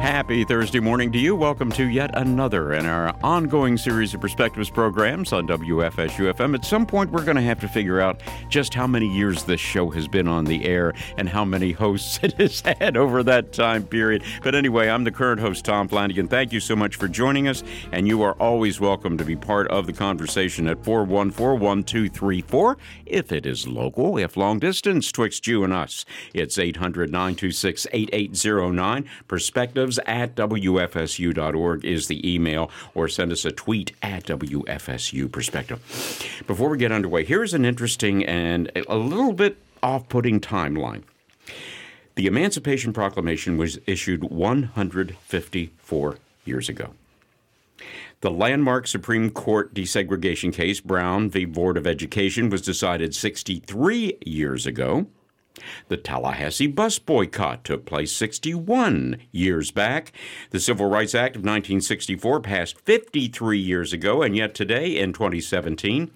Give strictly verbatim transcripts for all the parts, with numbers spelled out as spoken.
Happy Thursday morning to you. Welcome to yet another in our ongoing series of Perspectives programs on W F S U F M. At some point, we're going to have to figure out just how many years this show has been on the air and how many hosts it has had over that time period. But anyway, I'm the current host, Tom Flanagan. Thank you so much for joining us, and you are always welcome to be part of the conversation at four one four, one two three four. If it is local, if long distance twixt you and us, it's eight hundred, nine two six, eight eight zero nine. Perspectives at W F S U dot org is the email, or send us a tweet at W F S U Perspective. Before we get underway, here's an interesting and a little bit off-putting timeline. The Emancipation Proclamation was issued one hundred fifty-four years ago. The landmark Supreme Court desegregation case, Brown v. Board of Education, was decided sixty-three years ago. The Tallahassee bus boycott took place sixty-one years back. The Civil Rights Act of nineteen sixty-four passed fifty-three years ago, and yet today, in twenty seventeen,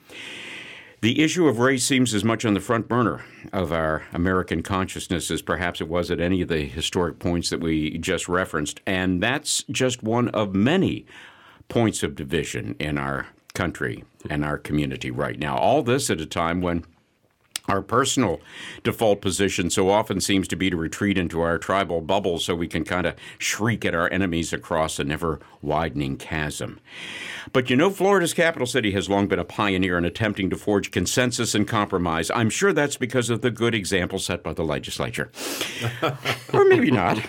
the issue of race seems as much on the front burner of our American consciousness as perhaps it was at any of the historic points that we just referenced. And that's just one of many points of division in our country and our community right now. All this at a time when our personal default position so often seems to be to retreat into our tribal bubble so we can kind of shriek at our enemies across a never-widening chasm. But you know, Florida's capital city has long been a pioneer in attempting to forge consensus and compromise. I'm sure that's because of the good example set by the legislature. Or maybe not.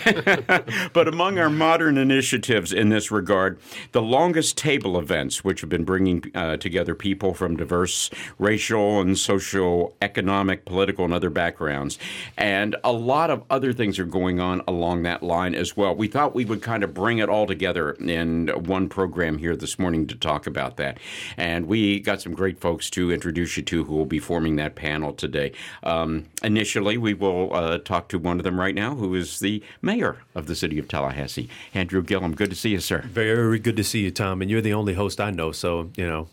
But among our modern initiatives in this regard, the longest table events, which have been bringing uh, together people from diverse racial and social, economic, political, and other backgrounds. And a lot of other things are going on along that line as well. We thought we would kind of bring it all together in one program here this morning to talk about that. And we got some great folks to introduce you to who will be forming that panel today. Um, initially, we will uh, talk to one of them right now, who is the mayor of the city of Tallahassee, Andrew Gillum. Good to see you, sir. Very good to see you, Tom. And you're the only host I know, so, you know.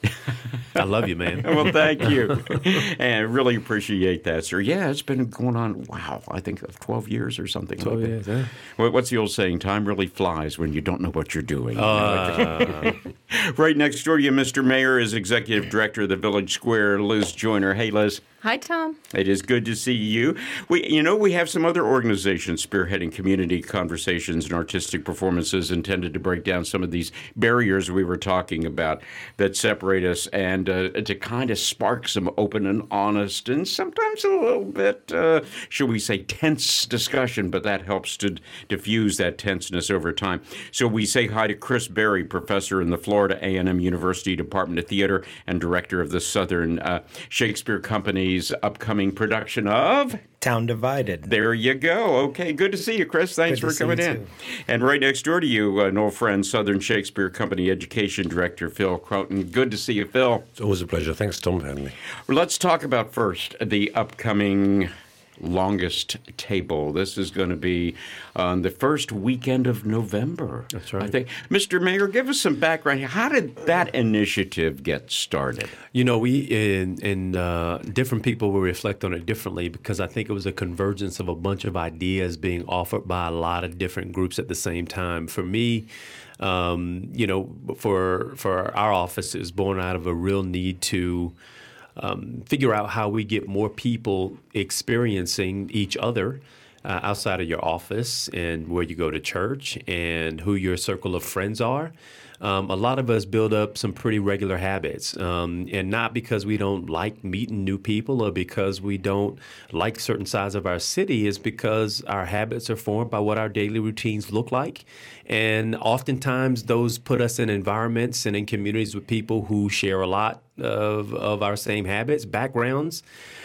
I love you, man. Well, thank you. And I really appreciate that, sir. Yeah, it's been going on, wow, I think twelve years or something twelve like years, that. yeah. Well, what's the old saying? Time really flies when you don't know what you're doing. Uh, Right next door to you, Mister Mayor, is Executive Director of the Village Square, Liz Joyner. Hey, Liz. Hi, Tom. It is good to see you. We, you know, we have some other organizations spearheading community conversations and artistic performances intended to break down some of these barriers we were talking about that separate us and uh, to kind of spark some open and honest and sometimes a little bit, uh, shall we say, tense discussion, but that helps to diffuse that tenseness over time. So we say hi to Chris Berry, professor in the Florida A and M University Department of Theater and director of the Southern uh, Shakespeare Company's upcoming production of Town Divided. There you go. Okay, good to see you, Chris. Thanks Good for coming in. Too. And right next door to you, an old friend, Southern Shakespeare Company Education Director Phil Croton. Good to see you, Phil. It's always a pleasure. Thanks, Tom, for having me. Well, let's talk about first the upcoming longest table. This is going to be on the first weekend of November. That's right. I think. Mister Mayor, give us some background here. How did that initiative get started? You know, we in in uh, different people will reflect on it differently because I think it was a convergence of a bunch of ideas being offered by a lot of different groups at the same time. For me, um, you know, for for our office, it was born out of a real need to Um, figure out how we get more people experiencing each other uh, outside of your office and where you go to church and who your circle of friends are. Um, a lot of us build up some pretty regular habits, um, and not because we don't like meeting new people or because we don't like certain sides of our city. It's because our habits are formed by what our daily routines look like. And oftentimes those put us in environments and in communities with people who share a lot of, of our same habits, backgrounds,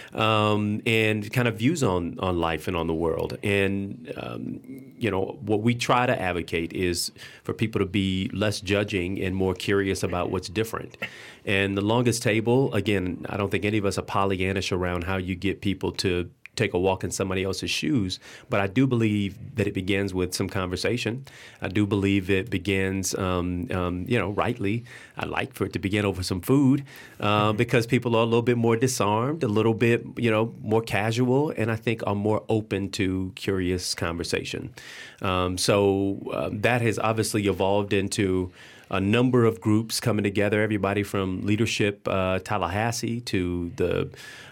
um, and kind of views on, on life and on the world. And, um, you know, what we try to advocate is for people to be less judging and more curious about what's different. And the longest table, again, I don't think any of us are Pollyannish around how you get people to take a walk in somebody else's shoes. But I do believe that it begins with some conversation. I do believe it begins, um, um, you know, rightly. I like for it to begin over some food uh, mm-hmm. because people are a little bit more disarmed, a little bit, you know, more casual, and I think are more open to curious conversation. Um, so um, that has obviously evolved into a number of groups coming together, everybody from Leadership uh, Tallahassee to the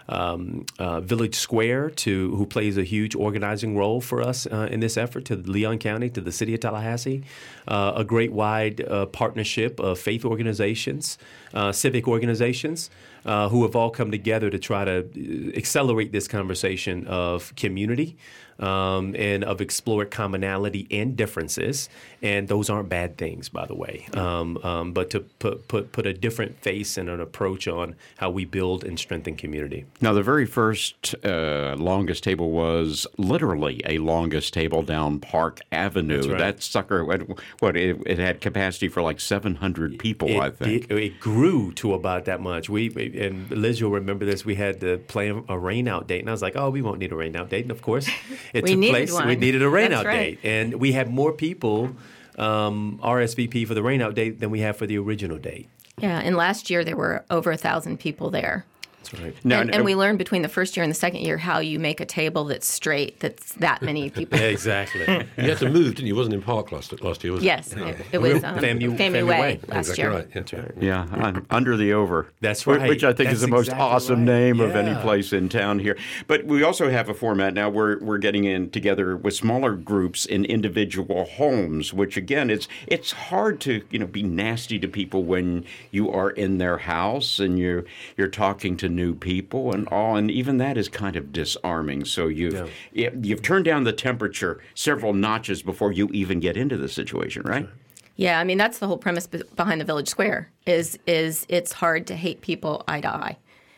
um, uh, Village Square, to who plays a huge organizing role for us uh, in this effort, to Leon County, to the city of Tallahassee, uh, a great wide uh, partnership of faith organizations, uh, civic organizations, uh, who have all come together to try to accelerate this conversation of community um, and of explore commonality and differences. And those aren't bad things, by the way, um, um, but to put, put, put a different face and an approach on how we build and strengthen community. Now, the very first uh, longest table was literally a longest table down Park Avenue. That's right. That sucker, what, it, it had capacity for like seven hundred people, it, I think. It, it grew to about that much. We And Liz, you'll remember this, we had to plan a rain-out date, and I was like, oh, we won't need a rain-out date. And of course, it we took needed place. One. We needed a rain-out right. date. And we had more people um, R S V P for the rain-out date than we have for the original date. Yeah, and last year there were over a thousand people there. That's right. Now, and, and we learned between the first year and the second year how you make a table that's straight, that's that many people. Exactly. You had to move, didn't you? It wasn't in Park last, last year, was yes, it? Yes, it, it was um, FAMU, FAMU FAMU Way, Way. last exactly year. Right. Yeah. That's right. Yeah, uh, under the over. That's Which, right. which I think That's is the most exactly awesome right. name yeah. of any place in town here. But we also have a format now where we're getting in together with smaller groups in individual homes, which again, it's it's hard to you know be nasty to people when you are in their house and you're you're talking to new people and all, and even that is kind of disarming. So you've yeah. you've turned down the temperature several notches before you even get into the situation, right? Yeah, I mean that's the whole premise behind the Village Square is is it's hard to hate people eye to eye,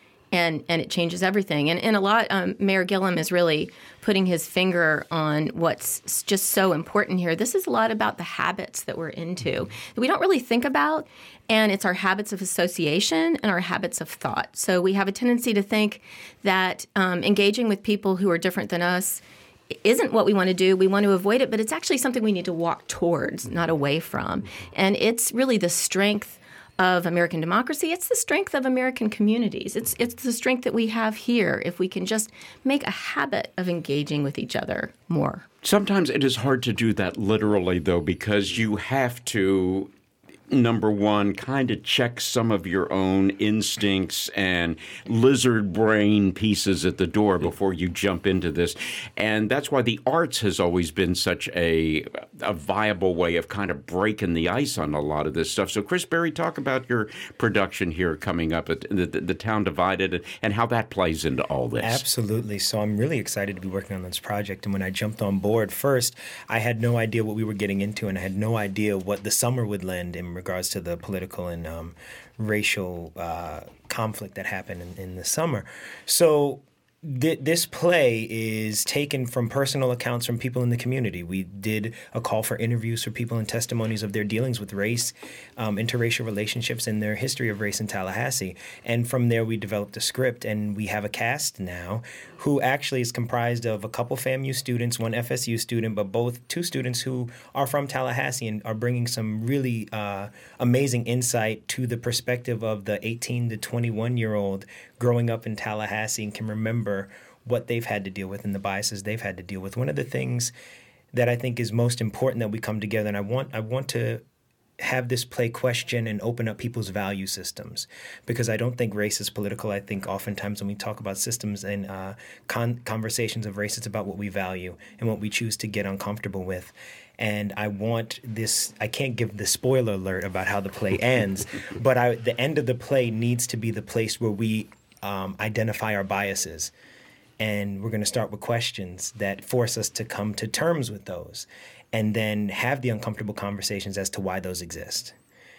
and and it changes everything. And and a lot, um, Mayor Gillum is really putting his finger on what's just so important here. This is a lot about the habits that we're into that we don't really think about, and it's our habits of association and our habits of thought. So we have a tendency to think that um, engaging with people who are different than us isn't what we want to do. We want to avoid it, but it's actually something we need to walk towards, not away from. And it's really the strength of American democracy. It's the strength of American communities. It's it's the strength that we have here if we can just make a habit of engaging with each other more. Sometimes it is hard to do that literally, though, because you have to, number one, kind of check some of your own instincts and lizard brain pieces at the door before you jump into this. And that's why the arts has always been such a, a viable way of kind of breaking the ice on a lot of this stuff. So, Chris Berry, talk about your production here coming up at the, the, the Town Divided and how that plays into all this. Absolutely. So I'm really excited to be working on this project. And when I jumped on board first, I had no idea what we were getting into, and I had no idea what the summer would lend in regards to the political and um, racial uh, conflict that happened in, in the summer. So th- this play is taken from personal accounts from people in the community. We did a call for interviews for people and testimonies of their dealings with race, um, interracial relationships, and their history of race in Tallahassee. And from there, we developed a script, and we have a cast now who actually is comprised of a couple FAMU students, one F S U student, but both two students who are from Tallahassee and are bringing some really uh, amazing insight to the perspective of the eighteen to twenty-one-year-old growing up in Tallahassee and can remember what they've had to deal with and the biases they've had to deal with. One of the things that I think is most important that we come together, and I want I want to have this play question and open up people's value systems, because I don't think race is political. I think oftentimes when we talk about systems and uh, con- conversations of race, it's about what we value and what we choose to get uncomfortable with. And I want this, I can't give the spoiler alert about how the play ends, but I, the end of the play needs to be the place where we um, identify our biases. And we're going to start with questions that force us to come to terms with those, and then have the uncomfortable conversations as to why those exist.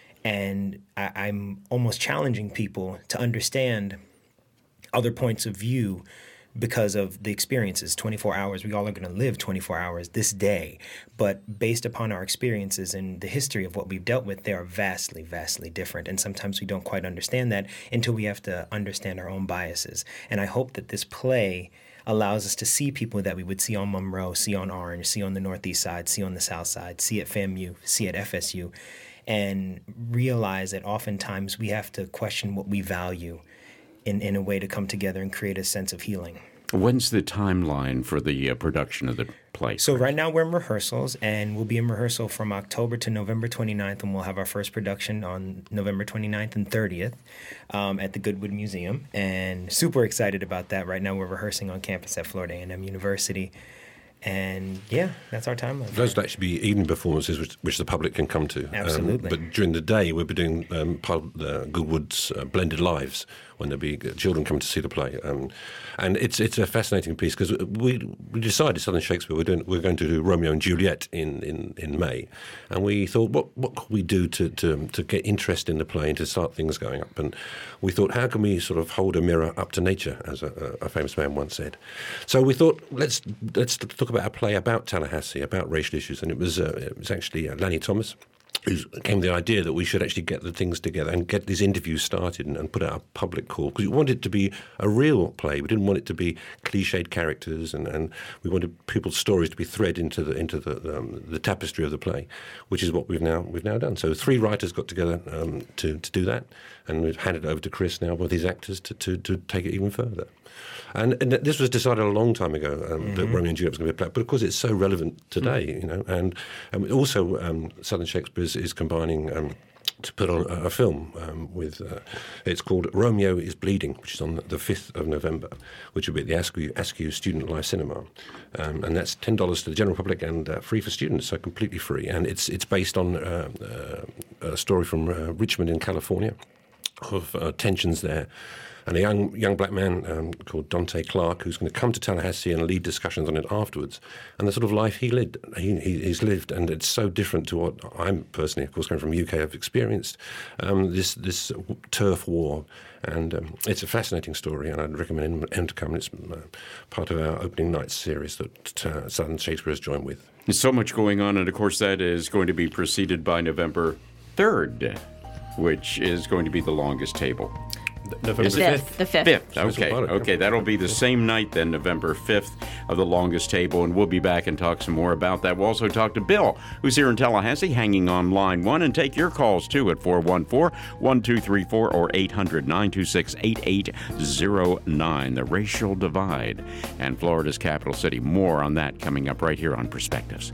And I, I'm almost challenging people to understand other points of view because of the experiences. twenty-four hours, we all are going to live twenty-four hours this day. But based upon our experiences and the history of what we've dealt with, they are vastly, vastly different. And sometimes we don't quite understand that until we have to understand our own biases. And I hope that this play allows us to see people that we would see on Monroe, see on Orange, see on the Northeast Side, see on the South Side, see at FAMU, see at F S U, and realize that oftentimes we have to question what we value in, in a way to come together and create a sense of healing. When's the timeline for the uh, production of the play? So right now we're in rehearsals, and we'll be in rehearsal from October to November twenty-ninth, and we'll have our first production on November twenty-ninth and thirtieth um, at the Goodwood Museum, and super excited about that. Right now we're rehearsing on campus at Florida A and M University. And yeah, that's our timeline. Those will actually be evening performances which, which the public can come to. Absolutely. Um, but during the day, we'll be doing um, part of the Goodwood's uh, Blended Lives, when there'll be children come to see the play. Um, and it's it's a fascinating piece, because we we decided, Southern Shakespeare, we're, doing, we're going to do Romeo and Juliet in, in, in May. And we thought, what what could we do to, to, to get interest in the play and to start things going up? And we thought, how can we sort of hold a mirror up to nature, as a, a famous man once said. So we thought, let's let's talk about a play about Tallahassee, about racial issues. And it was, uh, it was actually uh, Lanny Thomas who came the idea that we should actually get the things together and get these interviews started and, and put out a public call, because we wanted it to be a real play. We didn't want it to be cliched characters, and, and we wanted people's stories to be thread into the into the um, the tapestry of the play, which is what we've now we've now done. So three writers got together um, to to do that, and we've handed it over to Chris now with his actors to to, to take it even further. And, and this was decided a long time ago, um, mm-hmm. that Romeo and Juliet was going to be a play. But of course, it's so relevant today, mm-hmm. you know. And um, also, um, Southern Shakespeare is, is combining um, to put on a, a film um, with. Uh, it's called Romeo is Bleeding, which is on the fifth of November, which will be at the Askew, Askew Student Live Cinema, um, and that's ten dollars to the general public and uh, free for students, so completely free. And it's it's based on uh, uh, a story from uh, Richmond in California, of uh, tensions there. And a young young black man um, called Dante Clark, who's going to come to Tallahassee and lead discussions on it afterwards, and the sort of life he lived, he, he, he's lived, and it's so different to what I'm personally, of course, coming from the U K, I've experienced um, this this turf war, and um, it's a fascinating story, and I'd recommend him, him to come. It's uh, part of our opening night series that uh, Southern Shakespeare has joined with. There's so much going on, and of course that is going to be preceded by November third, which is going to be the longest table. November fifth. The fifth. Fifth. Okay. Okay. That'll be the same night then, November fifth, of the longest table, and we'll be back and talk some more about that. We'll also talk to Bill, who's here in Tallahassee, hanging on line one, and take your calls too at four one four, one two three four or eight hundred, nine two six, eight eight zero nine. The racial divide and Florida's capital city. More on that coming up right here on Perspectives.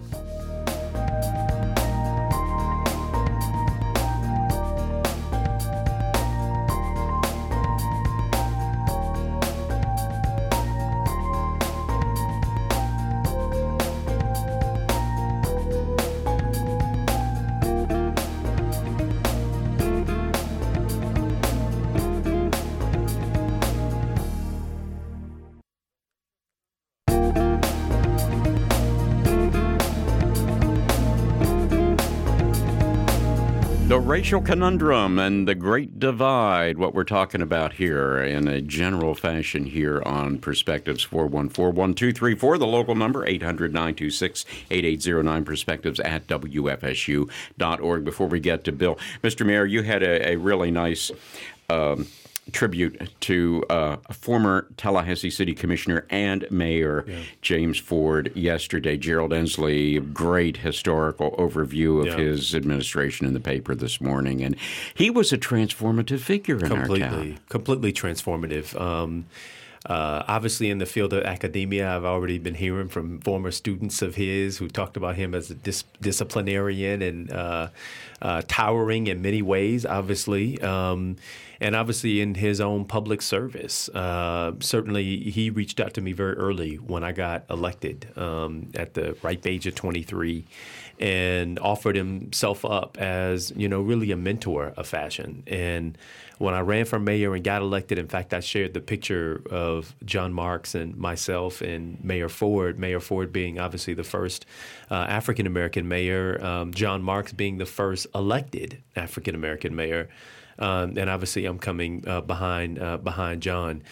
The racial conundrum and the great divide, what we're talking about here in a general fashion here on Perspectives. Four one four, one two three four, the local number, eight hundred, nine two six, eight eight zero nine, perspectives at W F S U dot org. Before we get to Bill, Mister Mayor, you had a, a really nice um, tribute to uh, former Tallahassee City Commissioner and Mayor yeah. James Ford yesterday. Gerald Ensley, great historical overview of yeah. his administration in the paper this morning. And he was a transformative figure in completely, our town. Completely transformative. Um, uh, obviously, in the field of academia, I've already been hearing from former students of his who talked about him as a dis- disciplinarian and uh, uh, towering in many ways, obviously. Um, And obviously in his own public service. Uh, certainly he reached out to me very early when I got elected um, at the ripe age of twenty-three and offered himself up as, you know, really a mentor of fashion. And when I ran for mayor and got elected, in fact, I shared the picture of John Marks and myself and Mayor Ford, Mayor Ford being obviously the first uh, African-American mayor, um, John Marks being the first elected African-American mayor. Um, and obviously, I'm coming uh, behind uh, behind John.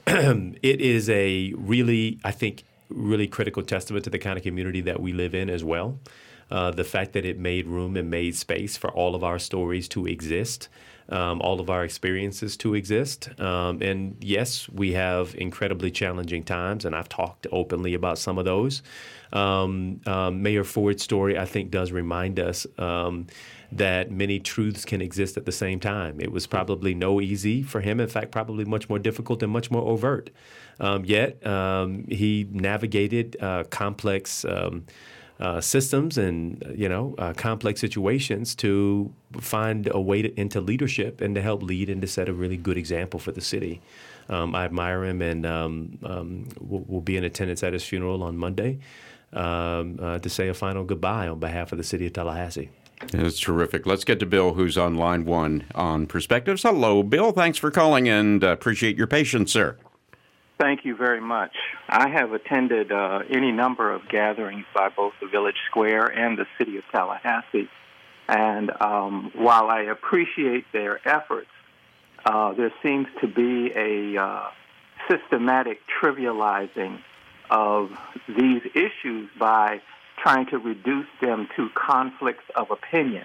It is a really, I think, really critical testament to the kind of community that we live in as well. uh, the fact that it made room and made space for all of our stories to exist, um, all of our experiences to exist. Um, and yes, we have incredibly challenging times, and I've talked openly about some of those. Um, um, Mayor Ford's story, I think, does remind us um, that many truths can exist at the same time. It was probably no easy for him, in fact, probably much more difficult and much more overt. Um, yet um, he navigated uh, complex um, uh, systems and, you know, uh, complex situations to find a way to, into leadership and to help lead and to set a really good example for the city. Um, I admire him, and um, um, we'll, we'll be in attendance at his funeral on Monday um, uh, to say a final goodbye on behalf of the city of Tallahassee. That's terrific. Let's get to Bill, who's on line one on Perspectives. Hello, Bill. Thanks for calling, and uh, appreciate your patience, sir. Thank you very much. I have attended uh, any number of gatherings by both the Village Square and the city of Tallahassee. And um, while I appreciate their efforts, uh, there seems to be a uh, systematic trivializing of these issues by trying to reduce them to conflicts of opinion.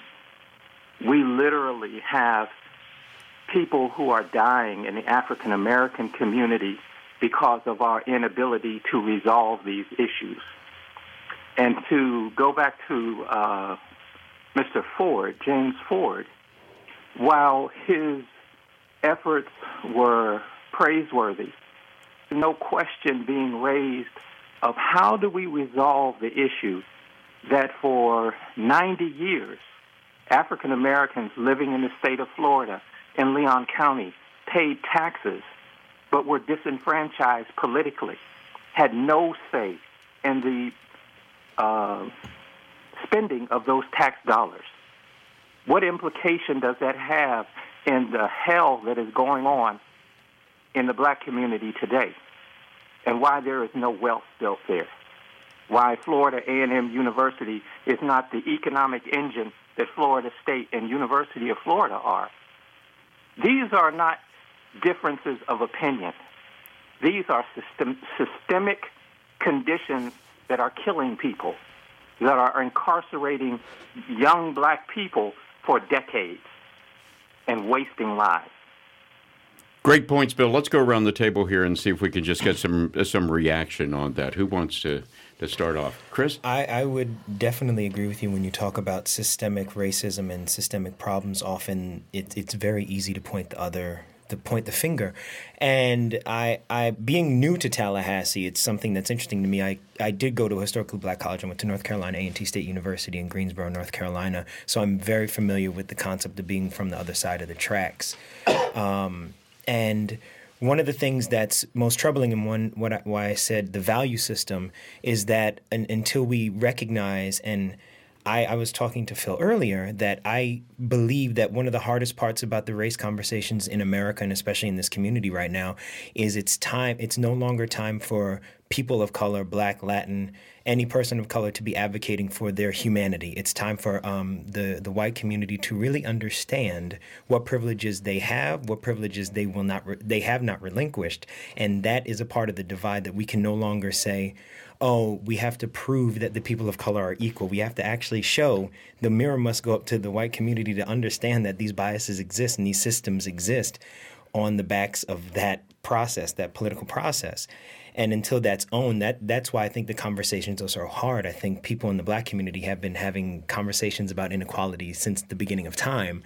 We literally have people who are dying in the African American community because of our inability to resolve these issues. And to go back to uh, Mister Ford, James Ford, while his efforts were praiseworthy, no question being raised of how do we resolve the issue that for ninety years, African Americans living in the state of Florida, in Leon County, paid taxes, but were disenfranchised politically, had no say in the uh, spending of those tax dollars. What implication does that have in the hell that is going on in the black community today, and why there is no wealth built there? Why Florida A and M University is not the economic engine that Florida State and University of Florida are. These are not differences of opinion. These are system, systemic conditions that are killing people, that are incarcerating young black people for decades and wasting lives. Great points, Bill. Let's go around the table here and see if we can just get some some reaction on that. Who wants to, to start off? Chris? I, I would definitely agree with you when you talk about systemic racism and systemic problems. Often it, it's very easy to point the other to point the finger. And I, I, being new to Tallahassee, it's something that's interesting to me. I, I did go to a historically black college. I went to North Carolina A and T State University in Greensboro, North Carolina. So I'm very familiar with the concept of being from the other side of the tracks. Um, and one of the things that's most troubling, and one what I, why I said the value system, is that un, until we recognize, and I, I was talking to Phil earlier, that I believe that one of the hardest parts about the race conversations in America, and especially in this community right now, is it's time. It's no longer time for people of color, Black, Latin, any person of color to be advocating for their humanity. It's time for um, the, the white community to really understand what privileges they have, what privileges they will not, re- they have not relinquished. And that is a part of the divide that we can no longer say, oh, we have to prove that the people of color are equal. We have to actually show the mirror must go up to the white community to understand that these biases exist and these systems exist on the backs of that process, that political process. And until that's owned, that that's why I think the conversations are so hard. I think people in the black community have been having conversations about inequality since the beginning of time.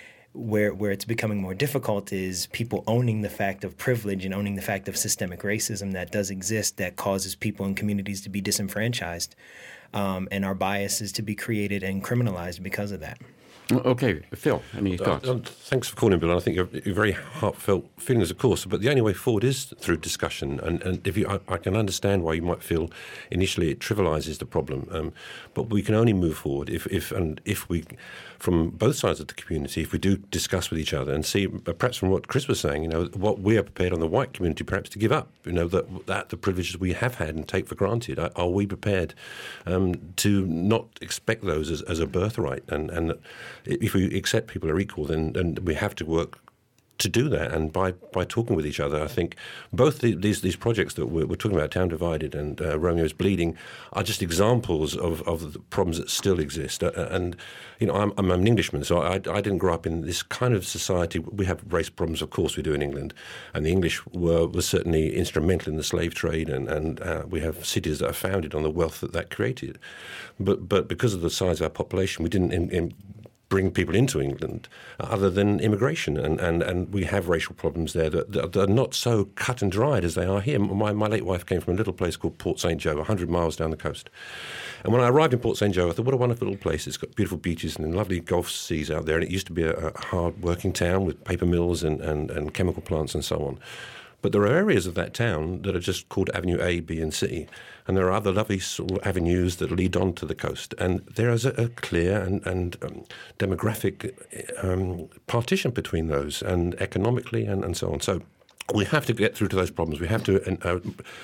Where where it's becoming more difficult is people owning the fact of privilege and owning the fact of systemic racism that does exist, that causes people in communities to be disenfranchised, um, and our biases to be created and criminalized because of that. Okay, Phil, any thoughts? Uh, thanks for calling, Bill. And I think you're, you're very heartfelt feelings, of course. But the only way forward is through discussion. And, and if you, I, I can understand why you might feel initially it trivializes the problem. Um, but we can only move forward if, if and if we, from both sides of the community, if we do discuss with each other and see, perhaps from what Chris was saying, you know, what we are prepared on the white community perhaps to give up. You know, that that the privileges we have had and take for granted. Are, are we prepared um, to not expect those as, as a birthright? And and if we accept people are equal, then, then we have to work to do that, and by, by talking with each other, I think both the, these these projects that we're, we're talking about, Town Divided and uh, Romeo's Bleeding, are just examples of, of the problems that still exist. Uh, and you know, I'm, I'm an Englishman, so I, I didn't grow up in this kind of society. We have race problems, of course, we do in England, and the English were, were certainly instrumental in the slave trade, and and uh, we have cities that are founded on the wealth that that created. But but because of the size of our population, we didn't in, in bring people into England uh, other than immigration, and, and, and we have racial problems there that, that are not so cut and dried as they are here. My, my late wife came from a little place called Port Saint Joe, one hundred miles down the coast. And when I arrived in Port Saint Joe, I thought, what a wonderful little place. It's got beautiful beaches and lovely Gulf seas out there, and it used to be a, a hard-working town with paper mills and, and, and chemical plants and so on. But there are areas of that town that are just called Avenue A, B, and C. And there are other lovely sort of avenues that lead on to the coast. And there is a, a clear and, and um, demographic um, partition between those, and economically and, and so on. So we have to get through to those problems. We have to uh,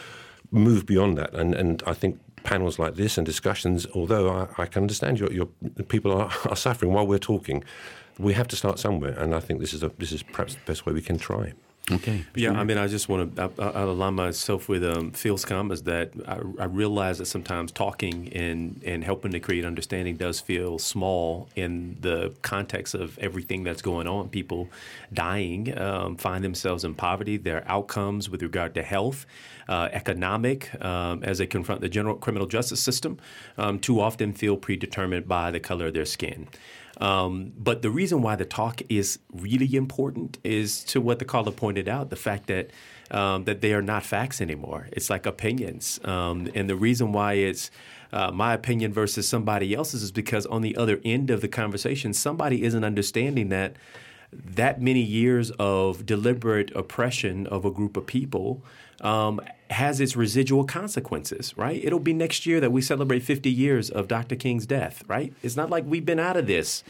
move beyond that. And, and I think panels like this and discussions, although I, I can understand your, your people are, are suffering while we're talking, we have to start somewhere. And I think this is a, this is perhaps the best way we can try. Okay. Yeah, I mean, I just want to I'll align myself with um, Phil's comments that I, I realize that sometimes talking and, and helping to create understanding does feel small in the context of everything that's going on. People dying, um, find themselves in poverty, their outcomes with regard to health, uh, economic, um, as they confront the general criminal justice system, um, too often feel predetermined by the color of their skin. Um, but the reason why the talk is really important is to what the caller pointed out, the fact that um, that they are not facts anymore. It's like opinions. Um, and the reason why it's uh, my opinion versus somebody else's is because on the other end of the conversation, somebody isn't understanding that that many years of deliberate oppression of a group of people um, has its residual consequences, right? It'll be next year that we celebrate fifty years of Doctor King's death, right? It's not like we've been out of this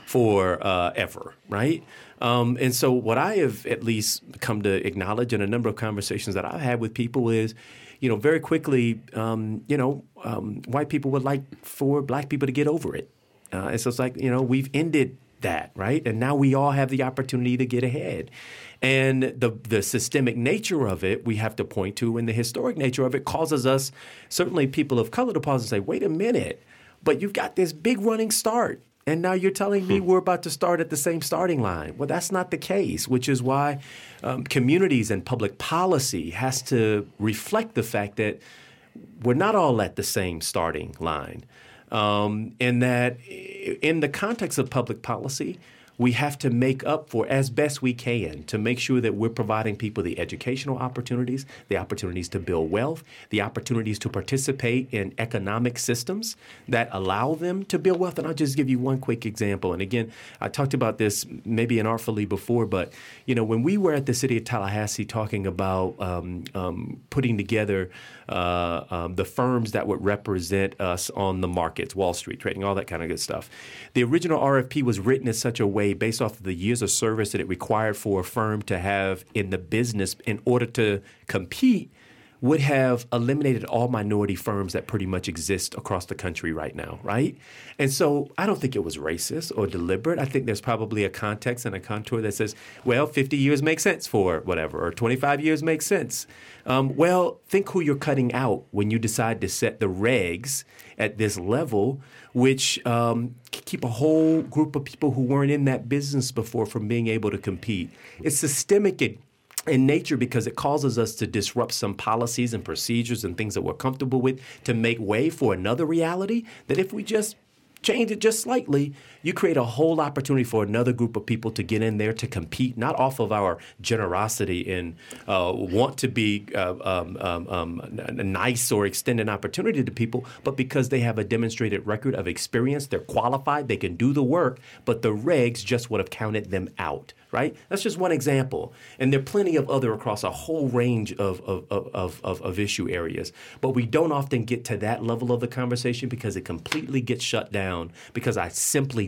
for uh, ever, right? Um, and so what I have at least come to acknowledge in a number of conversations that I've had with people is, you know, very quickly, um, you know, um, white people would like for black people to get over it. Uh, and so it's like, you know, we've ended that, right? And now we all have the opportunity to get ahead. And the the systemic nature of it we have to point to, and the historic nature of it causes us, certainly people of color, to pause and say, wait a minute, but you've got this big running start. And now you're telling me we're about to start at the same starting line. Well, that's not the case, which is why um, communities and public policy has to reflect the fact that we're not all at the same starting line. Um, and that in the context of public policy, we have to make up for as best we can to make sure that we're providing people the educational opportunities, the opportunities to build wealth, the opportunities to participate in economic systems that allow them to build wealth. And I'll just give you one quick example. And again, I talked about this maybe inartfully before, but you know, when we were at the city of Tallahassee talking about um, um, putting together uh, um, the firms that would represent us on the markets, Wall Street trading, all that kind of good stuff, the original R F P was written in such a way based off of the years of service that it required for a firm to have in the business in order to compete, would have eliminated all minority firms that pretty much exist across the country right now, right? And so I don't think it was racist or deliberate. I think there's probably a context and a contour that says, well, fifty years makes sense for whatever, or twenty-five years makes sense. Um, well, think who you're cutting out when you decide to set the regs at this level, which um, keep a whole group of people who weren't in that business before from being able to compete. It's systemic in, in nature because it causes us to disrupt some policies and procedures and things that we're comfortable with to make way for another reality that if we just change it just slightly, you create a whole opportunity for another group of people to get in there to compete, not off of our generosity and uh, want to be uh, um, um, um, nice or extend an opportunity to people, but because they have a demonstrated record of experience, they're qualified, they can do the work, but the regs just would have counted them out. Right? That's just one example. And there are plenty of other across a whole range of, of, of, of, of issue areas. But we don't often get to that level of the conversation because it completely gets shut down because I simply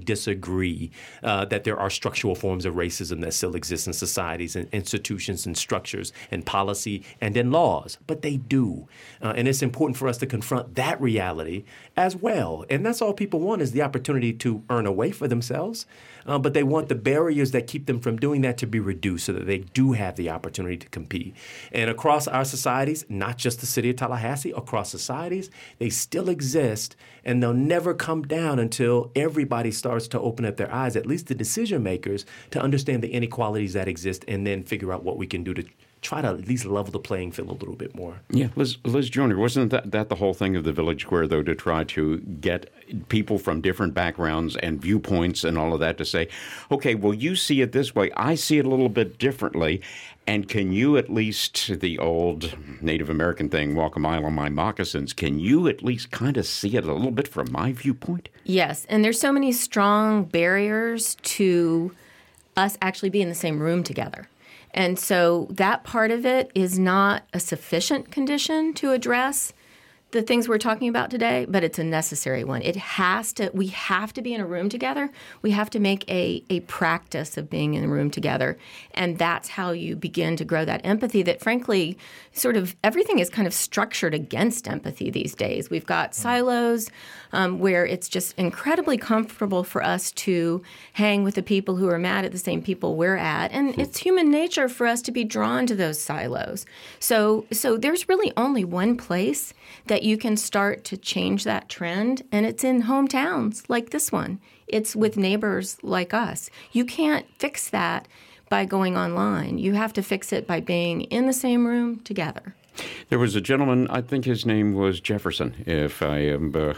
disagree uh, that there are structural forms of racism that still exist in societies and institutions and structures and policy and in laws, but they do. Uh, and it's important for us to confront that reality as well. And that's all people want is the opportunity to earn a way for themselves. Uh, but they want the barriers that keep them from doing that to be reduced so that they do have the opportunity to compete. And across our societies, not just the city of Tallahassee, across societies, they still exist, and they'll never come down until everybody starts to open up their eyes, at least the decision makers, to understand the inequalities that exist and then figure out what we can do to try to at least level the playing field a little bit more. Yeah, Liz, Liz Joyner, wasn't that, that the whole thing of the Village Square, though, to try to get people from different backgrounds and viewpoints and all of that to say, okay, well, you see it this way, I see it a little bit differently, and can you at least, the old Native American thing, walk a mile on my moccasins, can you at least kind of see it a little bit from my viewpoint? Yes, and there's so many strong barriers to us actually being in the same room together. And so that part of it is not a sufficient condition to address the things we're talking about today, but it's a necessary one. It has to, we have to be in a room together. We have to make a, a practice of being in a room together. And that's how you begin to grow that empathy that, frankly, sort of everything is kind of structured against empathy these days. We've got silos um, where it's just incredibly comfortable for us to hang with the people who are mad at the same people we're at. And it's human nature for us to be drawn to those silos. So, so there's really only one place that you can start to change that trend, and it's in hometowns like this one. It's with neighbors like us. You can't fix that by going online. You have to fix it by being in the same room together. There was a gentleman, I think his name was Jefferson, if I am uh,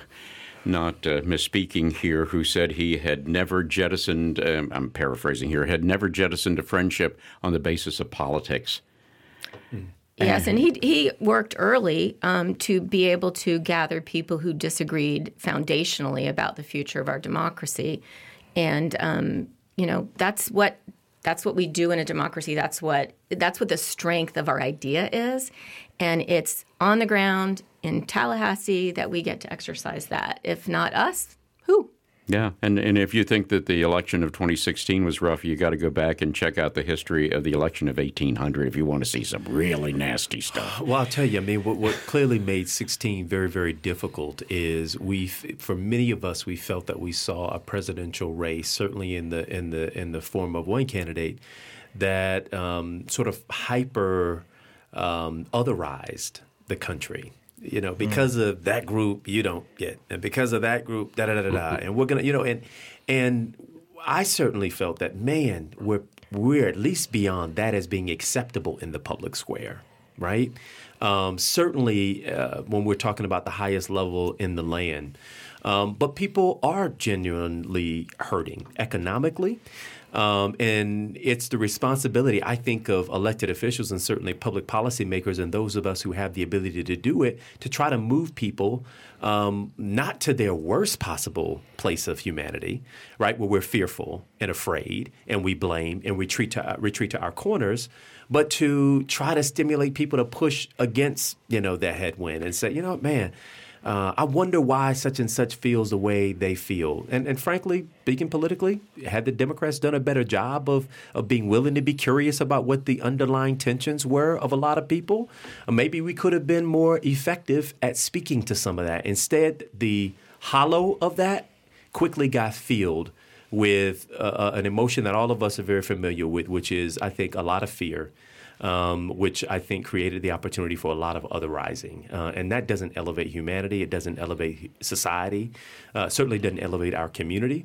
not uh, misspeaking here, who said he had never jettisoned, um, I'm paraphrasing here, had never jettisoned a friendship on the basis of politics. Hmm. Yes, and he he worked early um, to be able to gather people who disagreed foundationally about the future of our democracy, and um, you know that's what that's what we do in a democracy. That's what that's what the strength of our idea is, and it's on the ground in Tallahassee that we get to exercise that. If not us, who? Yeah, and, and if you think that the election of twenty sixteen was rough, you got to go back and check out the history of the election of eighteen hundred if you want to see some really nasty stuff. Well, I'll tell you, I mean, what, what clearly made sixteen very, very difficult is we, for many of us, we felt that we saw a presidential race, certainly in the in the in the form of one candidate, that um, sort of hyper um, otherized the country. You know, because mm. of that group, you don't get, and because of that group, da da da da da, and we're gonna, you know, and and I certainly felt that, man, we're we're at least beyond that as being acceptable in the public square, right? Um, certainly, uh, when we're talking about the highest level in the land, um, but people are genuinely hurting economically. Um, and it's the responsibility, I think, of elected officials and certainly public policymakers and those of us who have the ability to do it to try to move people um, not to their worst possible place of humanity, right, where we're fearful and afraid and we blame and retreat to, retreat to our corners, but to try to stimulate people to push against, you know, that headwind and say, you know, man, Uh, I wonder why such and such feels the way they feel. And, and frankly, speaking politically, had the Democrats done a better job of, of being willing to be curious about what the underlying tensions were of a lot of people, maybe we could have been more effective at speaking to some of that. Instead, the hollow of that quickly got filled with uh, an emotion that all of us are very familiar with, which is, I think, a lot of fear. Um, which I think created the opportunity for a lot of otherizing. Uh, and that doesn't elevate humanity. It doesn't elevate society. Uh, certainly doesn't elevate our community.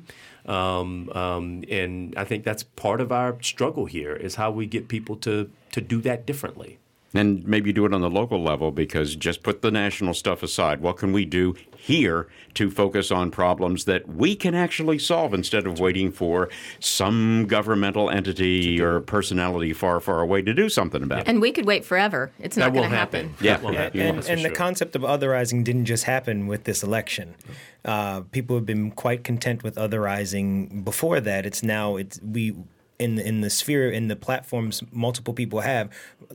Um, um, and I think that's part of our struggle here is how we get people to, to do that differently. And maybe do it on the local level, because just put the national stuff aside. What can we do here to focus on problems that we can actually solve instead of waiting for some governmental entity or personality far, far away to do something about it? And we could wait forever. It's not going to happen. happen. Yeah, yeah. yeah. And, and the concept of otherizing didn't just happen with this election. Uh, people have been quite content with otherizing before that. It's now it's we in in the sphere in the platforms multiple people have.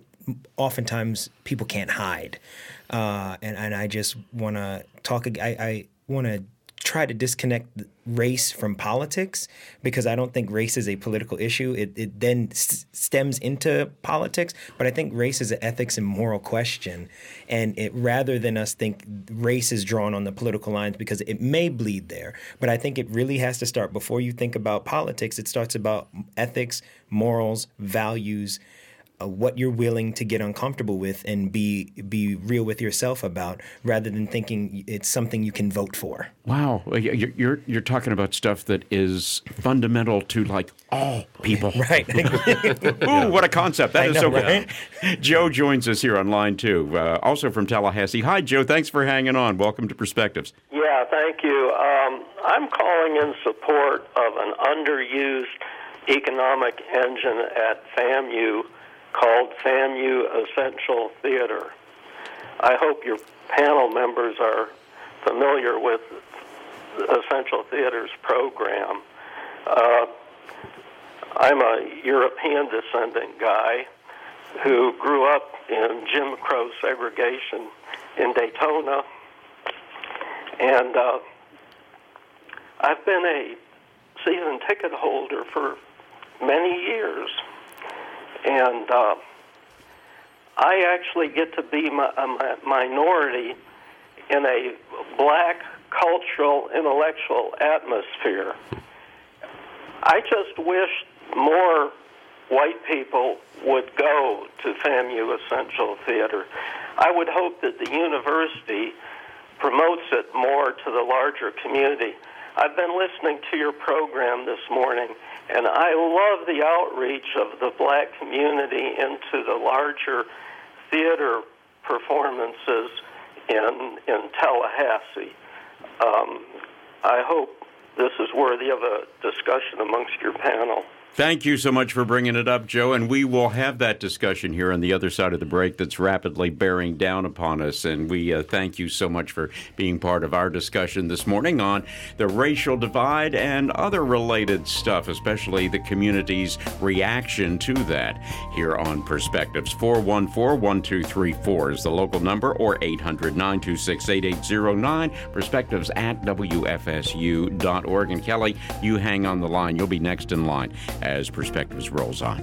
Oftentimes, people can't hide, uh, and and I just want to talk. I, I want to try to disconnect race from politics, because I don't think race is a political issue. It, it then s- stems into politics, but I think race is an ethics and moral question. And it, rather than us think race is drawn on the political lines, because it may bleed there, but I think it really has to start before you think about politics. It starts about ethics, morals, values, Uh, what you're willing to get uncomfortable with and be be real with yourself about, rather than thinking it's something you can vote for. Wow, you're you're, you're talking about stuff that is fundamental to like all people. Right. Ooh, what a concept! That I is know, so good. right? Joe joins us here on line two, uh, also from Tallahassee. Hi, Joe. Thanks for hanging on. Welcome to Perspectives. Yeah, thank you. Um, I'm calling in support of an underused economic engine at FAMU called FAMU Essential Theater. I hope your panel members are familiar with Essential Theater's program. Uh, I'm a European descendant guy who grew up in Jim Crow segregation in Daytona, and uh, I've been a season ticket holder for many years. And uh, I actually get to be my, a minority in a black cultural, intellectual atmosphere. I just wish more white people would go to FAMU Essential Theater. I would hope that the university promotes it more to the larger community. I've been listening to your program this morning, and I love the outreach of the black community into the larger theater performances in in Tallahassee. Um, I hope this is worthy of a discussion amongst your panel. Thank you so much for bringing it up, Joe, and we will have that discussion here on the other side of the break that's rapidly bearing down upon us, and we uh, thank you so much for being part of our discussion this morning on the racial divide and other related stuff, especially the community's reaction to that here on Perspectives. four one four, one two three four is the local number, or eight hundred, nine two six, eight eight zero nine, perspectives at W F S U dot org. And Kelly, you hang on the line. You'll be next in line as Perspectives rolls on.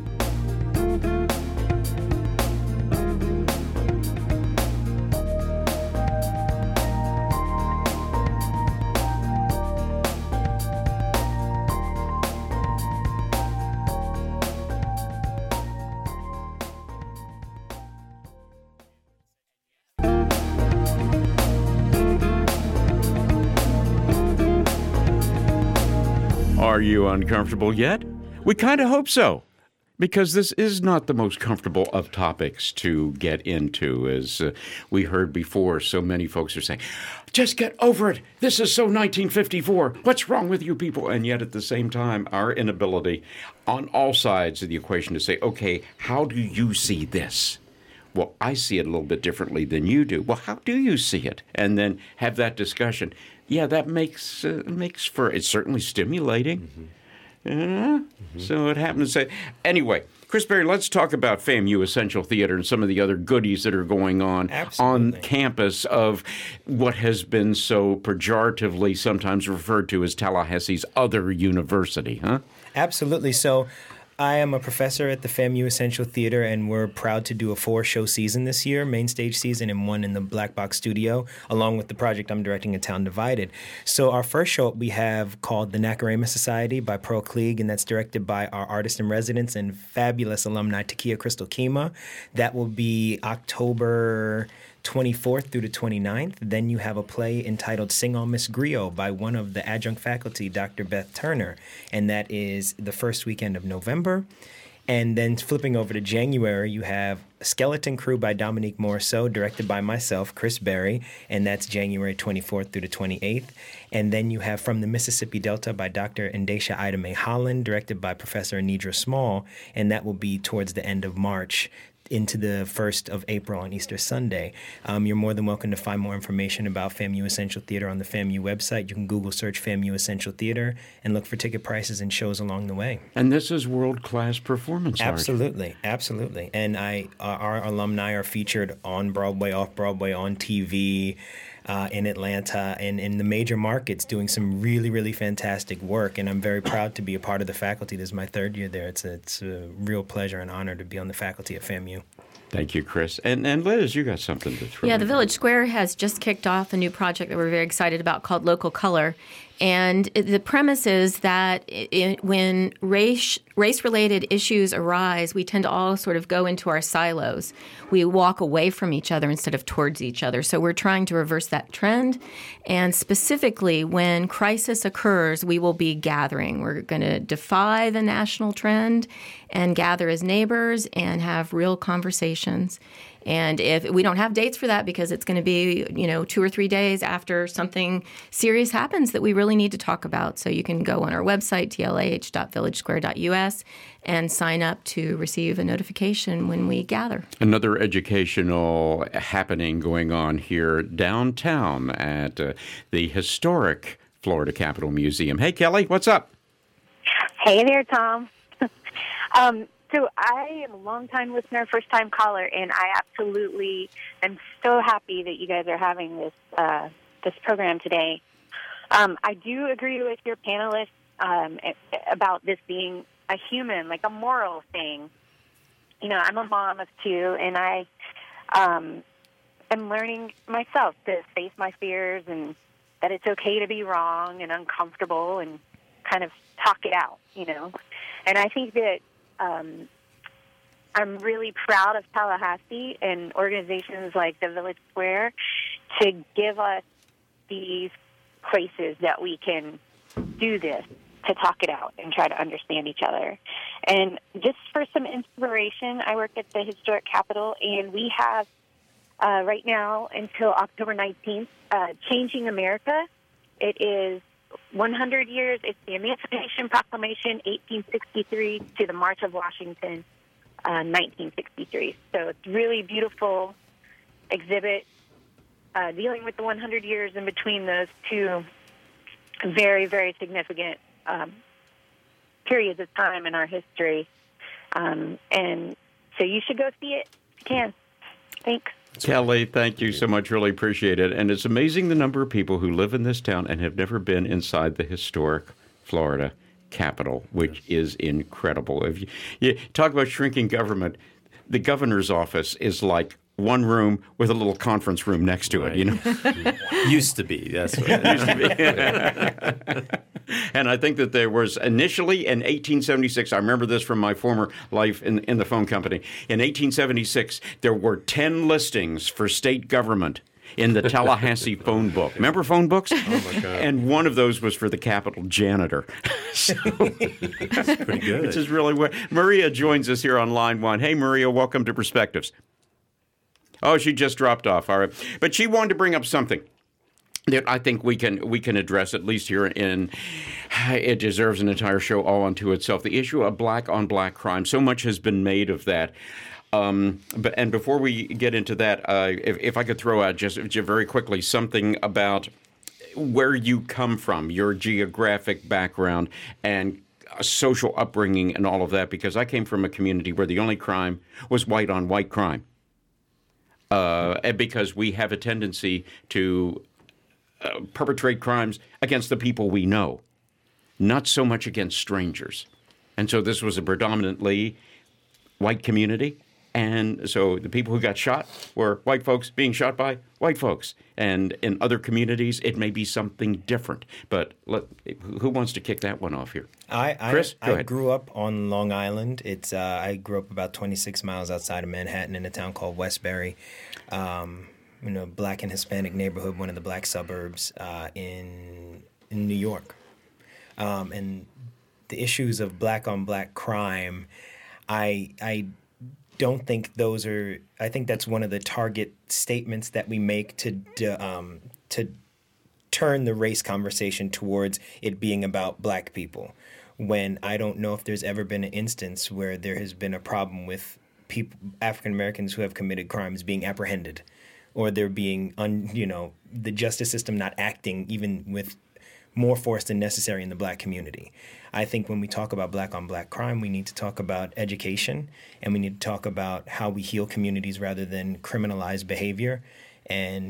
Are you uncomfortable yet? We kind of hope so, because this is not the most comfortable of topics to get into. As uh, we heard before, so many folks are saying, just get over it. This is so nineteen fifty-four. What's wrong with you people? And yet at the same time, our inability on all sides of the equation to say, okay, how do you see this? Well, I see it a little bit differently than you do. Well, how do you see it? And then have that discussion. Yeah, that makes uh, makes for, it's certainly stimulating. Mm-hmm. Uh, mm-hmm. So it happened to say, anyway, Chris Berry, let's talk about FAMU Essential Theater and some of the other goodies that are going on Absolutely. on campus of what has been so pejoratively sometimes referred to as Tallahassee's other university, huh? Absolutely. So I am a professor at the FAMU Essential Theater, and we're proud to do a four-show season this year, main stage season, and one in the Black Box Studio, along with the project I'm directing, A Town Divided. So our first show we have called The Nakarima Society by Pearl Klieg, and that's directed by our artist-in-residence and fabulous alumni, Takia Crystal Kima. That will be October twenty-fourth through the twenty-ninth. Then you have a play entitled Sing On Miss Griot by one of the adjunct faculty, Doctor Beth Turner, and that is the first weekend of November. And then flipping over to January, you have Skeleton Crew by Dominique Morisseau, directed by myself, Chris Berry, and that's January twenty-fourth through the twenty-eighth. And then you have From the Mississippi Delta by Doctor Ndesha Ida Mae Holland, directed by Professor Anidra Small, and that will be towards the end of March into the first of April on Easter Sunday. Um, you're more than welcome to find more information about FAMU Essential Theater on the FAMU website. You can Google search FAMU Essential Theater and look for ticket prices and shows along the way. And this is world-class performance art. Absolutely, absolutely. And I, uh, our alumni are featured on Broadway, off Broadway, on T V. uh, in Atlanta and in the major markets doing some really, really fantastic work. And I'm very proud to be a part of the faculty. This is my third year there. It's a, it's a real pleasure and honor to be on the faculty at FAMU. Thank you, Chris. And and Liz, you got something to throw Yeah, in the there. Village Square has just kicked off a new project that we're very excited about called Local Color. And it- the premise is that it, when race race-related issues arise, we tend to all sort of go into our silos. We walk away from each other instead of towards each other. So we're trying to reverse that trend. And specifically, when crisis occurs, we will be gathering. We're going to defy the national trend and gather as neighbors and have real conversations. And if we don't have dates for that because it's going to be, you know, two or three days after something serious happens that we really need to talk about. So you can go on our website, t l a h dot village square dot u s, and sign up to receive a notification when we gather. Another educational happening going on here downtown at uh, the historic Florida Capitol Museum. Hey, Kelly, what's up? Hey there, Tom. um, so I am a long-time listener, first-time caller, and I absolutely am so happy that you guys are having this uh, this program today. Um, I do agree with your panelists um, about this being a human, like a moral thing. You know, I'm a mom of two, and I um, am learning myself to face my fears and that it's okay to be wrong and uncomfortable and kind of talk it out, you know. And I think that um, I'm really proud of Tallahassee and organizations like the Village Square to give us these places that we can do this, to talk it out and try to understand each other. And just for some inspiration, I work at the Historic Capitol, and we have uh, right now until October nineteenth, uh, Changing America. It is one hundred years. It's the Emancipation Proclamation, eighteen sixty-three, to the March of Washington, uh, nineteen sixty-three. So it's really beautiful exhibit uh, dealing with the one hundred years in between those two very, very significant um, periods of time in our history. Um, and so you should go see it if you can. Thanks. Kelly, thank you so much. Really appreciate it. And it's amazing the number of people who live in this town and have never been inside the historic Florida Capitol, which is incredible. If you, you talk about shrinking government, the governor's office is like one room with a little conference room next to Right. it, you know? Used to be, that's right. Used to be. And I think that there was initially in eighteen seventy-six, I remember this from my former life in, in the phone company. In eighteen seventy-six, there were ten listings for state government in the Tallahassee phone book. Remember phone books? Oh, my God. And one of those was for the Capitol janitor. So, That's pretty good. which is really what Maria joins us here on line one. Hey, Maria, welcome to Perspectives. Oh, she just dropped off. All right. But she wanted to bring up something that I think we can we can address, at least here in, it deserves an entire show all unto itself. The issue of black on black crime. So much has been made of that. Um, but and before we get into that, uh, if, if I could throw out just, just very quickly something about where you come from, your geographic background, and social upbringing and all of that, because I came from a community where the only crime was white on white crime. Uh, and because we have a tendency to uh, perpetrate crimes against the people we know, not so much against strangers. And so this was a predominantly white community. And so the people who got shot were white folks being shot by white folks. And in other communities, it may be something different. But let, who wants to kick that one off here? I, I, Chris, go I ahead. grew up on Long Island. It's uh, I grew up about twenty-six miles outside of Manhattan in a town called Westbury, um, you know, black and Hispanic neighborhood, one of the black suburbs uh, in in New York. Um, and the issues of black on black crime, I I don't think those are. I think that's one of the target statements that we make to um, to turn the race conversation towards it being about black people, when I don't know if there's ever been an instance where there has been a problem with people, African Americans who have committed crimes being apprehended, or they're being, un, you know, the justice system not acting even with more force than necessary in the black community. I think when we talk about black on black crime, we need to talk about education, and we need to talk about how we heal communities rather than criminalize behavior. And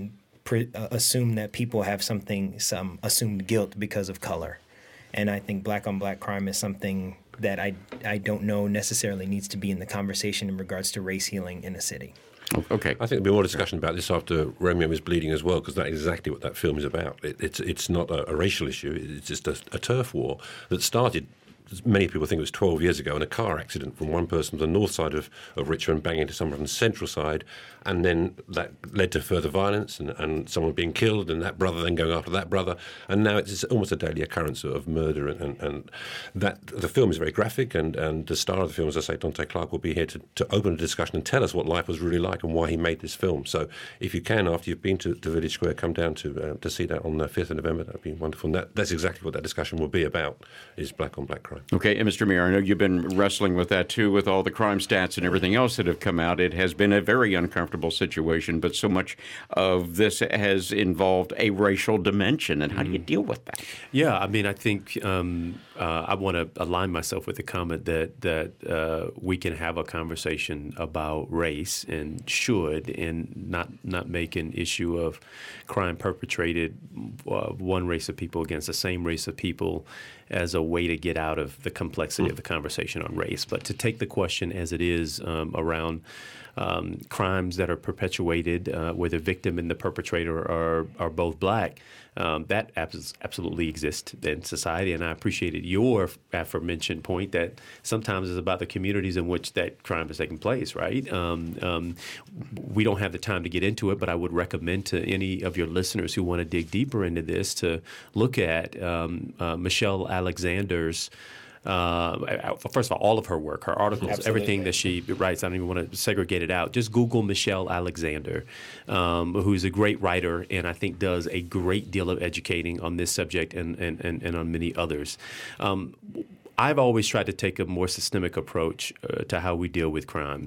pre- uh, assume that people have something, some assumed guilt because of color. And I think black on black crime is something that I, I don't know necessarily needs to be in the conversation in regards to race healing in a city. Okay. I think there'll be more discussion about this after Romeo is Bleeding as well, because that's exactly what that film is about. It, it's it's not a, a racial issue. It's just a, a turf war that started, many people think it was twelve years ago, in a car accident from one person on the north side of, of Richmond banging into someone on the central side, and then that led to further violence and, and someone being killed, and that brother then going after that brother, and now it's almost a daily occurrence of murder, and, and, and that the film is very graphic, and, and the star of the film, as I say, Dante Clark, will be here to, to open a discussion and tell us what life was really like and why he made this film. So if you can, after you've been to, to Village Square, come down to uh, to see that on the fifth of November. That would be wonderful. And that, that's exactly what that discussion will be about, is black on black crime. Okay, and Mister Mayor, I know you've been wrestling with that too, with all the crime stats and everything else that have come out. It has been a very uncomfortable situation, but so much of this has involved a racial dimension. And how do you deal with that? Yeah, I mean, I think um, uh, I want to align myself with the comment that that uh, we can have a conversation about race and should, and not not make an issue of crime perpetrated uh, one race of people against the same race of people as a way to get out of the complexity of the conversation on race, but to take the question as it is um, around um, crimes that are perpetuated uh, where the victim and the perpetrator are are both black. Um, that abs- absolutely exists in society, and I appreciated your aforementioned point that sometimes it's about the communities in which that crime is taking place, right? Um, um, we don't have the time to get into it, but I would recommend to any of your listeners who want to dig deeper into this to look at um, uh, Michelle Alexander's Uh, first of all, all of her work, her articles, Absolutely. everything that she writes. I don't even want to segregate it out. Just Google Michelle Alexander, um, who's a great writer and I think does a great deal of educating on this subject and, and, and, and on many others. Um, I've always tried to take a more systemic approach uh, to how we deal with crime.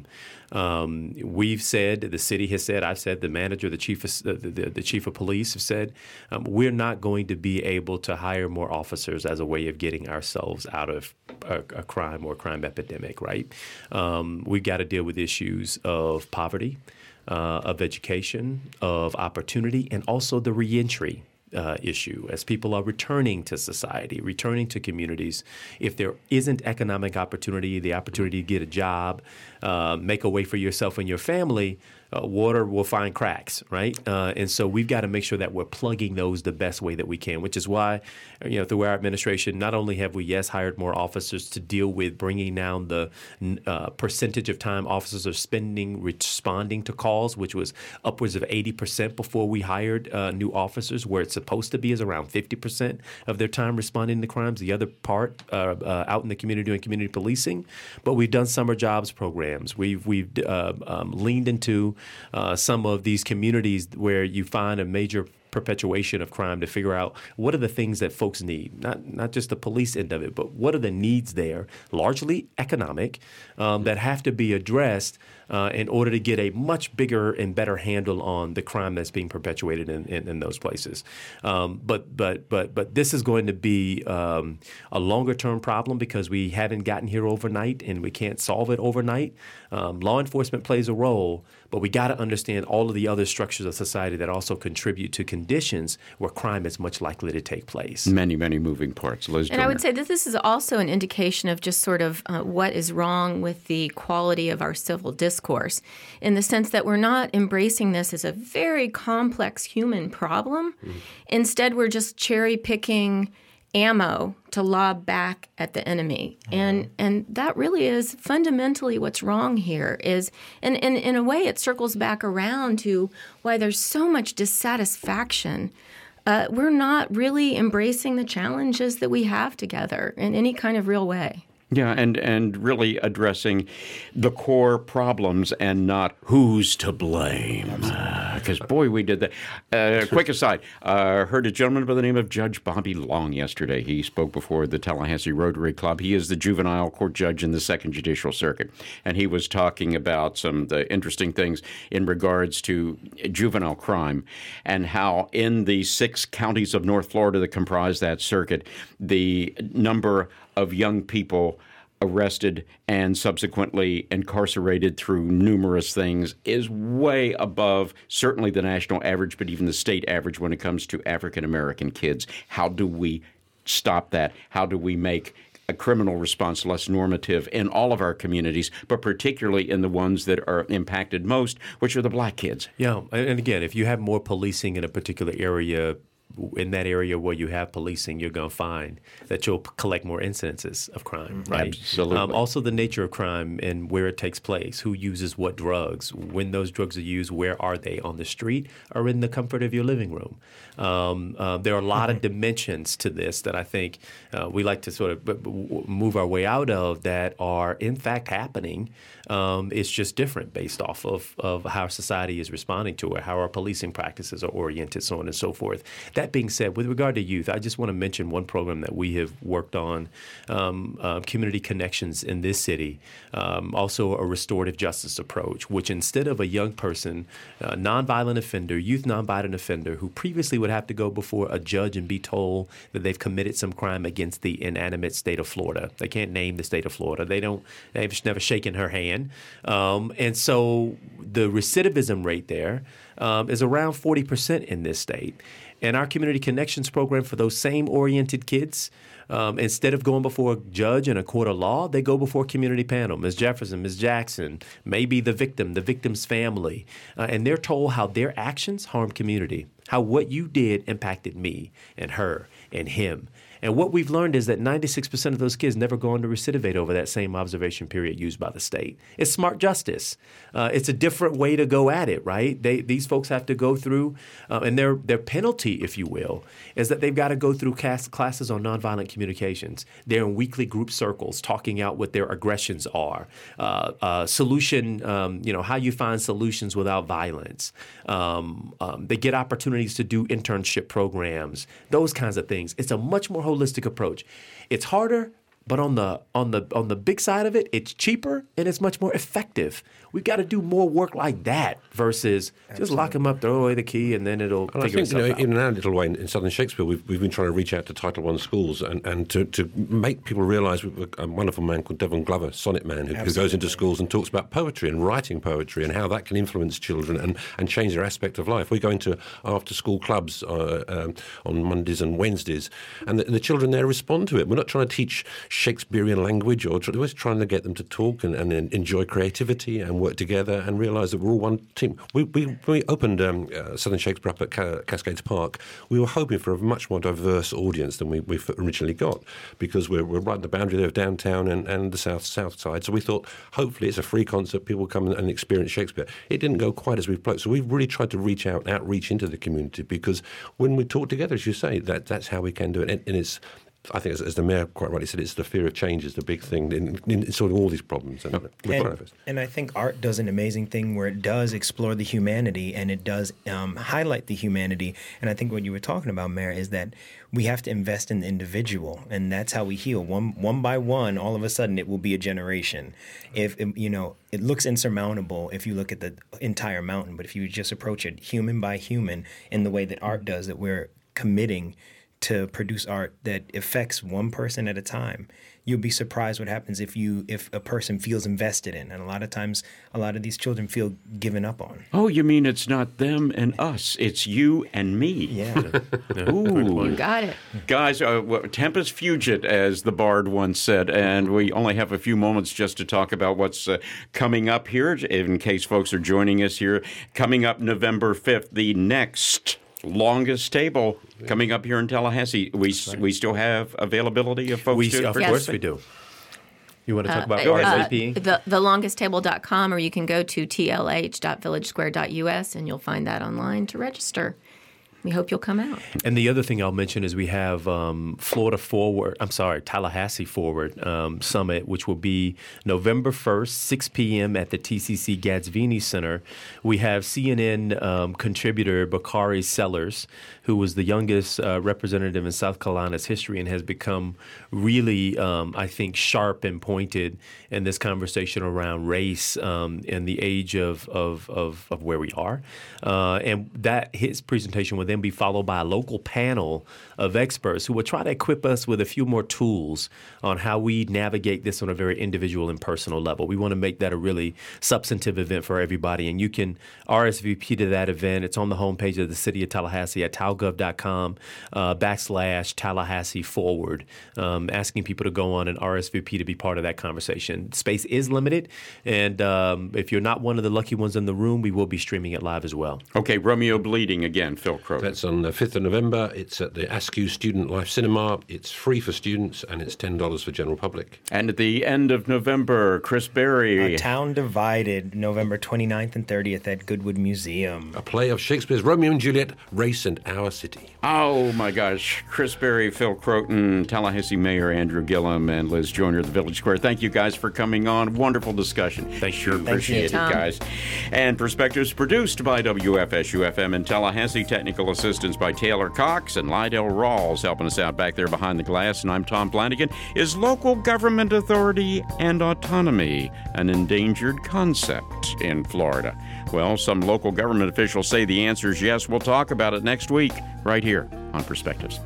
Um, we've said, the city has said, I've said, the manager, the chief of, the, the, the chief of police have said, um, we're not going to be able to hire more officers as a way of getting ourselves out of a, a crime or a crime epidemic, right? Um, we've got to deal with issues of poverty, uh, of education, of opportunity, and also the reentry Uh, issue as people are returning to society, returning to communities. If there isn't economic opportunity, the opportunity to get a job, uh, make a way for yourself and your family, uh, water will find cracks, right? Uh, and so we've got to make sure that we're plugging those the best way that we can, which is why, you know, through our administration, not only have we, yes, hired more officers to deal with bringing down the uh, percentage of time officers are spending responding to calls, which was upwards of eighty percent before we hired uh, new officers, where it's supposed to be is around fifty percent of their time responding to crimes, the other part uh, uh, out in the community doing community policing. But we've done summer jobs programs. We've, we've uh, um, leaned into uh, some of these communities where you find a major perpetuation of crime to figure out what are the things that folks need, not not just the police end of it, but what are the needs there, largely economic, um, that have to be addressed uh, in order to get a much bigger and better handle on the crime that's being perpetuated in, in, in those places. Um, but but but but this is going to be um, a longer term problem because we haven't gotten here overnight and we can't solve it overnight. Um, law enforcement plays a role, but we got to understand all of the other structures of society that also contribute to conditions where crime is much likely to take place. Many, many moving parts. Liz And Joyner. I would say that this is also an indication of just sort of uh, what is wrong with the quality of our civil discourse, in the sense that we're not embracing this as a very complex human problem. Mm. Instead, we're just cherry picking ammo to lob back at the enemy. Mm-hmm. And and that really is fundamentally what's wrong here is, and, and in a way it circles back around to why there's so much dissatisfaction. Uh, we're not really embracing the challenges that we have together in any kind of real way. Yeah, and, and really addressing the core problems and not who's to blame. Because, uh, boy, we did that. Uh, quick aside, I uh, heard a gentleman by the name of Judge Bobby Long yesterday. He spoke before the Tallahassee Rotary Club. He is the juvenile court judge in the Second Judicial Circuit. And he was talking about some of the interesting things in regards to juvenile crime and how in the six counties of North Florida that comprise that circuit, the number of young people arrested and subsequently incarcerated through numerous things is way above certainly the national average, but even the state average when it comes to African American kids. How do we stop that? How do we make a criminal response less normative in all of our communities, but particularly in the ones that are impacted most, which are the black kids? Yeah, and again, if you have more policing in a particular area, in that area where you have policing, you're going to find that you'll collect more incidences of crime, right? Absolutely. Um, also, the nature of crime and where it takes place, who uses what drugs, when those drugs are used, where are they, on the street or in the comfort of your living room? Um, uh, there are a lot of dimensions to this that I think uh, we like to sort of move our way out of that are, in fact, happening. Um, it's just different based off of, of how society is responding to it, how our policing practices are oriented, so on and so forth. That being said, with regard to youth, I just want to mention one program that we have worked on, um, uh, Community Connections in this city, um, also a restorative justice approach, which instead of a young person, uh, nonviolent offender, youth nonviolent offender, who previously would have to go before a judge and be told that they've committed some crime against the inanimate state of Florida. They can't name the state of Florida. They don't, they've never shaken her hand. Um, and so the recidivism rate there um, is around forty percent in this state. And our Community Connections program for those same oriented kids, um, instead of going before a judge and a court of law, they go before a community panel. Miz Jefferson, Miz Jackson, maybe the victim, the victim's family. Uh, and they're told how their actions harm community, how what you did impacted me and her and him. And what we've learned is that ninety-six percent of those kids never go on to recidivate over that same observation period used by the state. It's smart justice. Uh, it's a different way to go at it, right? They, these folks have to go through, uh, and their their penalty, if you will, is that they've got to go through class, classes on nonviolent communications. They're in weekly group circles talking out what their aggressions are. Uh, uh, solution, um, you know, how you find solutions without violence. Um, um, they get opportunities to do internship programs, those kinds of things. It's a much more holistic approach. It's harder, but on the on the on the big side of it, it's cheaper and it's much more effective. We've got to do more work like that versus Absolutely. Just lock them up, throw away the key, and then it'll and figure I think, itself you know, out. in our little way in, in Southern Shakespeare, we've, we've been trying to reach out to Title One schools and, and to, to make people realise. A wonderful man called Devon Glover, Sonnet Man, who, who goes into schools and talks about poetry and writing poetry and how that can influence children and, and change their aspect of life. We go into after-school clubs uh, um, on Mondays and Wednesdays, and the, the children there respond to it. We're not trying to teach Shakespearean language, or tr- we're trying to get them to talk and, and enjoy creativity and work together and realise that we're all one team. We, we, when we opened um, uh, Southern Shakespeare up at Ca- Cascades Park, we were hoping for a much more diverse audience than we, we originally got, because we're, we're right at the boundary there of downtown and, and the south south side. So we thought, hopefully it's a free concert, people come and, and experience Shakespeare. It didn't go quite as we've planned. So we've really tried to reach out, outreach into the community, because when we talk together, as you say, that that's how we can do it. And, and it's I think, as, as the mayor quite rightly said, it's the fear of change is the big thing in, in, in solving all these problems. And, and, and I think art does an amazing thing where it does explore the humanity and it does um, highlight the humanity. And I think what you were talking about, Mayor, is that we have to invest in the individual, and that's how we heal. One one by one, all of a sudden, it will be a generation. If you know, it looks insurmountable if you look at the entire mountain, but if you just approach it human by human in the way that art does, that we're committing to produce art that affects one person at a time, you'll be surprised what happens if you if a person feels invested in. And a lot of times, a lot of these children feel given up on. Oh, you mean it's not them and us, it's you and me. Yeah. Ooh. You got it. Guys, uh, tempus fugit, as the bard once said, and we only have a few moments just to talk about what's uh, coming up here, in case folks are joining us here. Coming up November fifth, the next Longest Table coming up here in Tallahassee. We right. we still have availability of folks we, to Of course we do. You want to talk uh, about uh, R S V P? Uh, the, the longest table dot com, or you can go to T L H dot village square dot U S and you'll find that online to register. We hope you'll come out. And the other thing I'll mention is we have um, Florida Forward, I'm sorry, Tallahassee Forward um, Summit, which will be November first, six p.m. at the T C C Gadsvini Center. We have C N N um, contributor Bakari Sellers, who was the youngest uh, representative in South Carolina's history and has become really, um, I think, sharp and pointed in this conversation around race um, and the age of of, of, of where we are. Uh, and that his presentation will then be followed by a local panel of experts who will try to equip us with a few more tools on how we navigate this on a very individual and personal level. We want to make that a really substantive event for everybody, and you can R S V P to that event. It's on the homepage of the City of Tallahassee at talgov.com uh, backslash Tallahassee forward, um, asking people to go on and R S V P to be part of that conversation. Space is limited, and um, if you're not one of the lucky ones in the room, we will be streaming it live as well. Okay, Romeo Bleeding again, Phil Croton. That's on the fifth of November. It's at the Askew Student Life Cinema. It's free for students, and it's ten dollars for general public. And at the end of November, Chris Berry. A Town Divided, November twenty-ninth and thirtieth at Goodwood Museum. A play of Shakespeare's Romeo and Juliet, Race and Our City. Oh, my gosh. Chris Berry, Phil Croton, Tallahassee Mayor Andrew Gillum, and Liz Joyner of the Village Square. Thank you guys for coming on. Wonderful discussion. Thank sure you. Appreciate Thank you, it, guys. And Perspectives produced by W F S U F M in Tallahassee. Technical assistance by Taylor Cox and Lydell Rawls helping us out back there behind the glass. And I'm Tom Flanagan. Is local government authority and autonomy an endangered concept in Florida? Well, some local government officials say the answer is yes. We'll talk about it next week right here on Perspectives.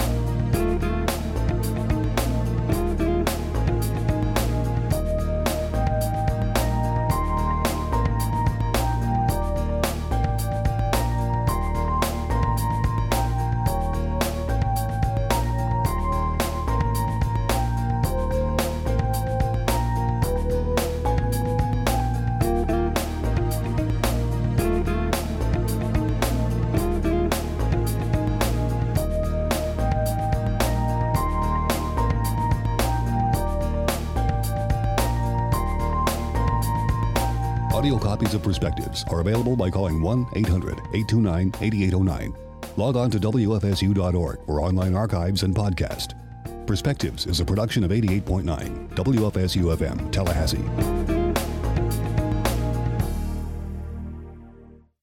Audio copies of Perspectives are available by calling one eight hundred eight two nine eight eight zero nine. Log on to W F S U dot org for online archives and podcast. Perspectives is a production of eighty-eight point nine W F S U F M, Tallahassee.